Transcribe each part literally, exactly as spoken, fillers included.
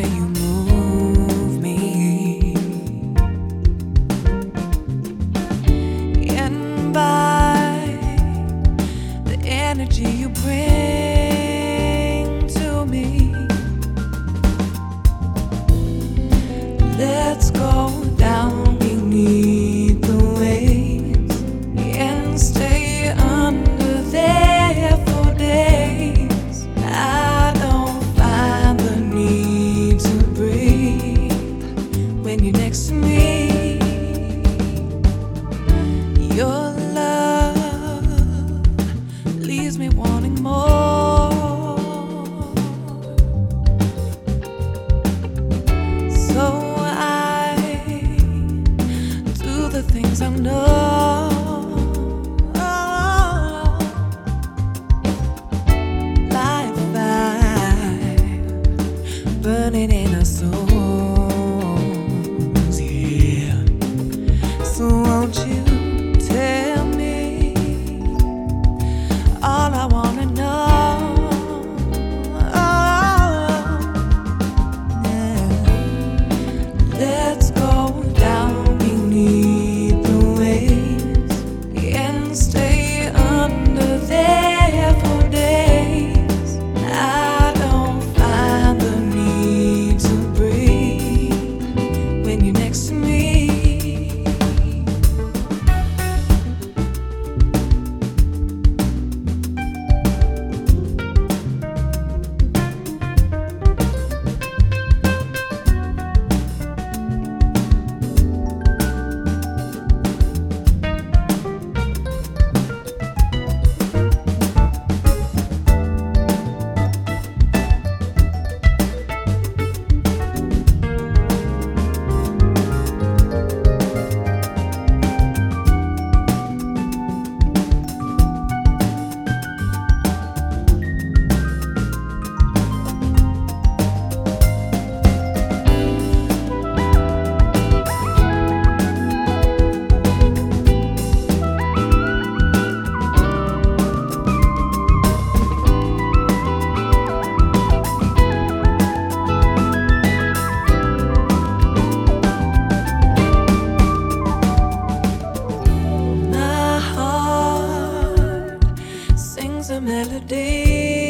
way you move me, and by the energy you bring to me. Let's go down beneath the waves and stay under there for days. I don't find the need to breathe when you're next to me. Your love leaves me wanting more. So the things I know, like fire burning in our souls, yeah. So won't you tell me all I wanna know? Yeah. Let's go down stay under there for days. I don't find the need to breathe when you're next to me. A melody,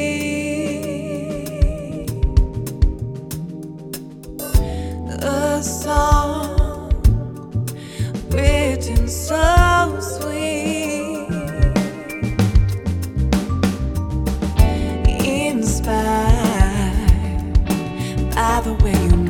a song written so sweet, inspired by the way you